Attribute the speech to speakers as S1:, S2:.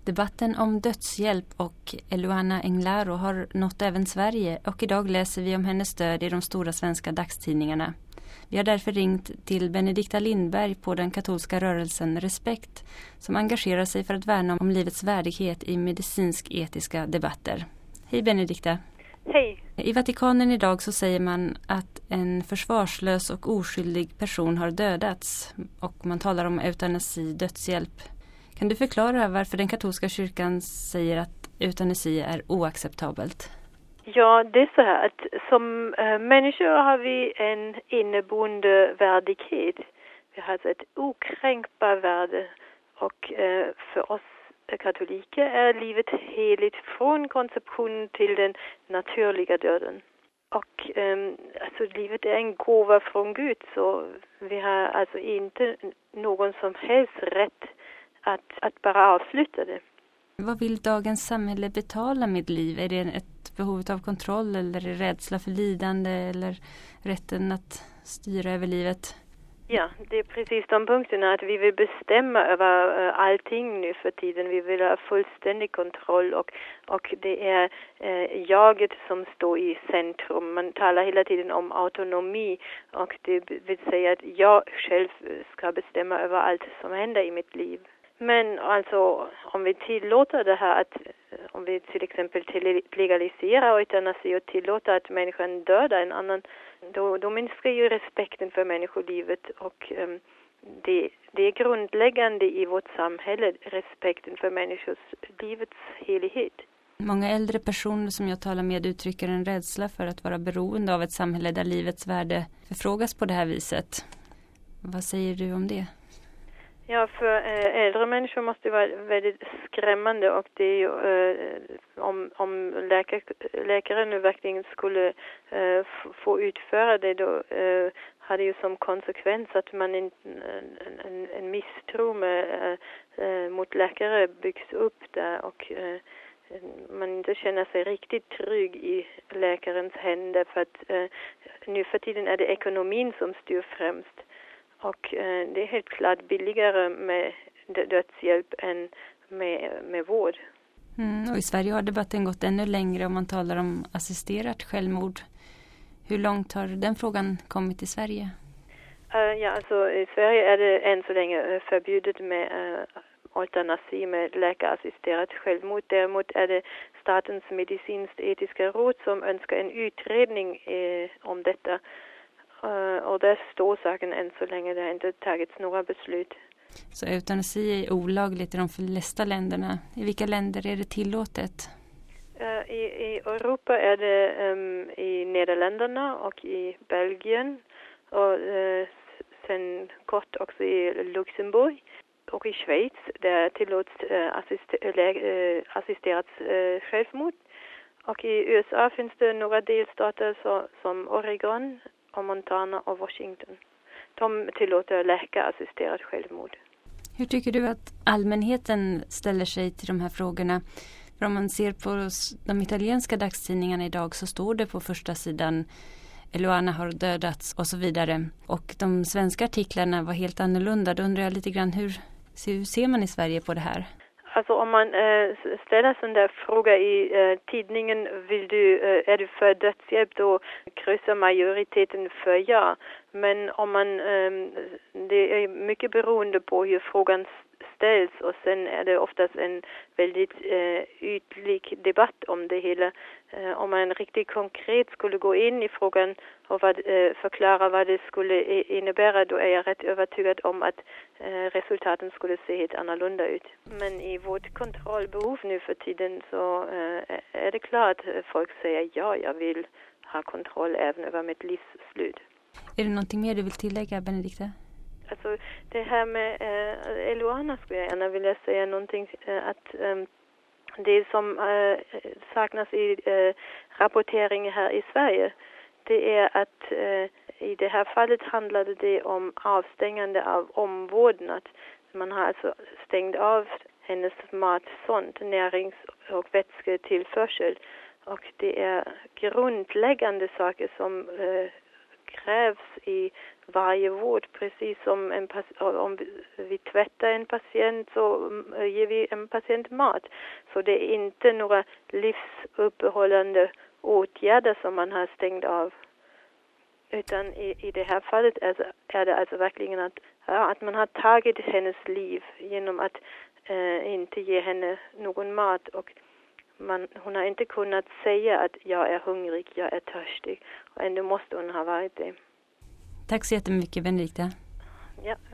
S1: Debatten om dödshjälp och Eluana Englaro har nått även Sverige och idag läser vi om hennes död i de stora svenska dagstidningarna. Vi har därför ringt till Benedikta Lindberg på den katolska rörelsen Respekt som engagerar sig för att värna om livets värdighet i medicinsk-etiska debatter. Hej Benedikta!
S2: Hej!
S1: I Vatikanen idag så säger man att en försvarslös och oskyldig person har dödats och man talar om eutanasi, dödshjälp. Kan du förklara varför den katolska kyrkan säger att eutanasi är oacceptabelt?
S2: Ja, det är så här att som människor har vi en inneboende värdighet. Vi har alltså ett okränkbart värde och för oss katoliker är livet heligt från konceptionen till den naturliga döden. Och alltså livet är en gåva från Gud, så vi har alltså inte någon som helst rätt att bara avsluta det.
S1: Vad vill dagens samhälle betala med liv? Är det ett behov av kontroll eller är det rädsla för lidande eller rätten att styra över livet?
S2: Ja, det är precis de punkterna att vi vill bestämma över allting nu för tiden. Vi vill ha fullständig kontroll och det är jaget som står i centrum. Man talar hela tiden om autonomi och det vill säga att jag själv ska bestämma över allt som händer i mitt liv. Men alltså om vi tillåter det här att om vi till exempel legaliserar eutanasi och tillåter att människan dödar en annan, då minskar ju respekten för människolivet och det är grundläggande i vårt samhälle, respekten för människors livets helighet.
S1: Många äldre personer som jag talar med uttrycker en rädsla för att vara beroende av ett samhälle där livets värde förfrågas på det här viset. Vad säger du om det?
S2: Ja, för äldre människor måste det vara väldigt skrämmande och det är ju om läkaren nu verkligen skulle få utföra det, då har det ju som konsekvens att man en misstro mot läkare byggs upp där och man inte känner sig riktigt trygg i läkarens händer för att nu för tiden är det ekonomin som styr främst. Och det är helt klart billigare med dödshjälp än med vård.
S1: Och i Sverige har debatten gått ännu längre om man talar om assisterat självmord. Hur långt har den frågan kommit i Sverige?
S2: Ja, alltså i Sverige är det än så länge förbjudet med eutanasi med läkarassisterat självmord. Däremot är det Statens medicinskt-etiska råd som önskar en utredning om detta. Och där står saken än så länge, det har inte tagits några beslut.
S1: Så eutanasi är olagligt i de flesta länderna. I vilka länder är det tillåtet?
S2: I Europa är det i Nederländerna och i Belgien och sen kort också i Luxemburg och i Schweiz där tillåts assisterat självmord. Och i USA finns det några delstater som Oregon och Montana och Washington. De tillåter läkarassisterat självmord.
S1: Hur tycker du att allmänheten ställer sig till de här frågorna? För om man ser på de italienska dagstidningarna idag så står det på första sidan Eluana har dödats och så vidare. Och de svenska artiklarna var helt annorlunda. Då undrar jag lite grann hur ser man i Sverige på det här?
S2: Alltså om man ställer sån där fråga i tidningen, är du för dödshjälp, då kryssar majoriteten för ja. Men om man, det är mycket beroende på hur frågan ställs och sen är det oftast en väldigt ytlig debatt om det hela. Om man riktigt konkret skulle gå in i frågan och förklara vad det skulle innebära, då är jag rätt övertygad om att resultaten skulle se helt annorlunda ut. Men i vårt kontrollbehov nu för tiden så är det klart att folk säger ja, jag vill ha kontroll även över mitt livs slut.
S1: Är det någonting mer du vill tillägga, Benedikta?
S2: Alltså det här med Eluana skulle jag gärna vilja säga någonting att det som saknas i rapporteringen här i Sverige, det är att i det här fallet handlade det om avstängande av omvårdnad. Man har alltså stängt av hennes matsond, närings- och vätsketillförsel. Och det är grundläggande saker som krävs i varje vård. Precis som om vi tvättar en patient så ger vi en patient mat. Så det är inte några livsuppehållande åtgärder som man har stängt av. Utan i det här fallet är det alltså verkligen att man har tagit hennes liv genom att inte ge henne någon mat. Och hon har inte kunnat säga att jag är hungrig, jag är törstig. Och ändå måste hon ha varit det.
S1: Tack så jättemycket, Benedikta.
S2: Ja,